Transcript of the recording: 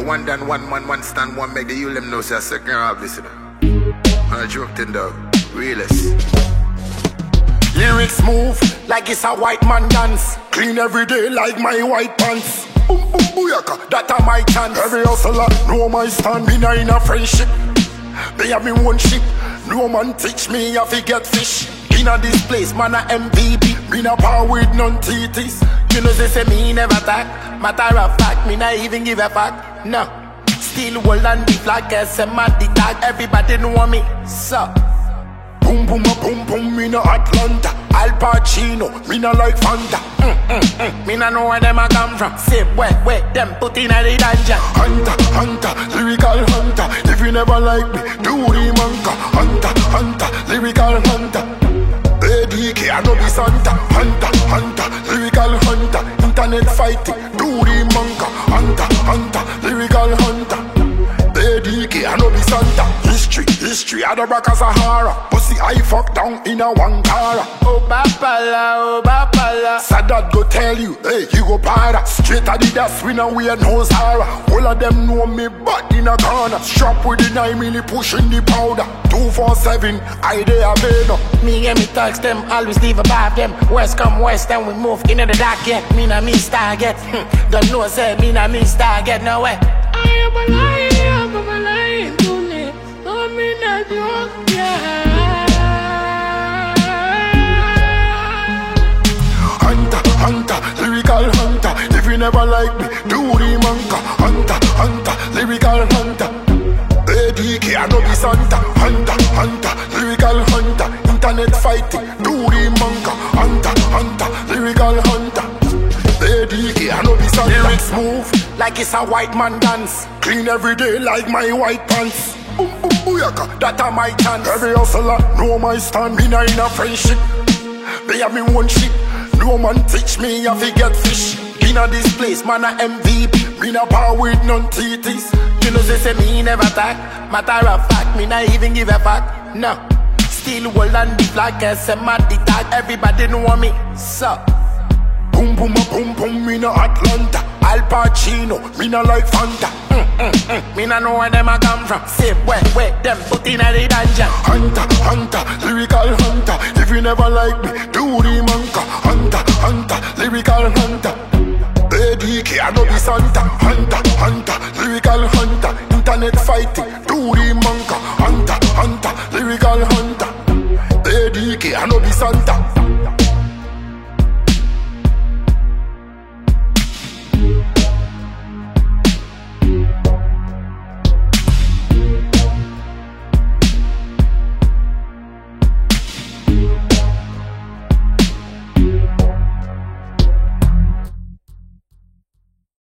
one done, one man, one stand, one make the you them know say a second half listen. I joked in dog, realist. Lyrics move like it's a white man dance. Clean every day like my white pants. Boom boom booyaka, that a my chance. Every hustler know my stand, me in a friendship. They have me one ship. No man teach me how to get fish. Inna this place, man a MVP. Me na power with none titties. You know they say me never talk. Matter of fact, me not even give a fuck. No, still hold on the flag, the tag. Everybody know me, so boom boom a boom boom, me na Atlanta. Al Pacino, me na like Fanta. Me na know where them a come from. Say where them put in a the dungeon. Hunter, lyrical hunter. If you never like me, do the manka. Hunter, lyrical hunter. ADK, I know be Santa. Hunter, lyrical hunter. Internet fighting, do the manka. Hunter, lyrical hunter. ADK, I know be Santa. History, I the back of Sahara. Pussy, I fuck down in a one car. Oh Bapala. Sadat go tell you, hey, you go para. Straight at the dust, we know we are no Zara. All of them know me, but in a corner. Strap with the 9 milli, pushing the powder. 247, I they are better. Me and me thugs them, always leave above them. West come west, and we move into the dark yet. Me na me star get. Don't know say me na me star get no way. I am a lion tonight. No me not joke, yeah. Hunter, lyrical hunter. If you never like me, do the manka. Hunter, lyrical hunter. ADK, I know be Santa. Hunter, lyrical hunter. Internet fighting, do the manka. Hunter, lyrical hunter. ADK, I know be Santa. Lyrics move like it's a white man dance. Clean every day like my white pants. Boom boom booyaka, that a my chance. Every hustler know my stand. Me na in a friendship. They have me one ship. No man teach me how to get fish. Inna this place, man a MVP. Me na power with none titties. You know they say me never talk. Matter of fact, me not even give a fuck. No, still hold on the flag, the tag. Everybody know me, so boom boom a boom boom, me na Atlanta. Al Pacino, me na like Fanta. Me na know where them a come from. Say where them put in a the dungeon. Hunter, lyrical hunter. If you never like me, do the manka. Hunter, lyrical hunter. ADK, I know be Santa. Hunter, lyrical hunter. Internet fighting,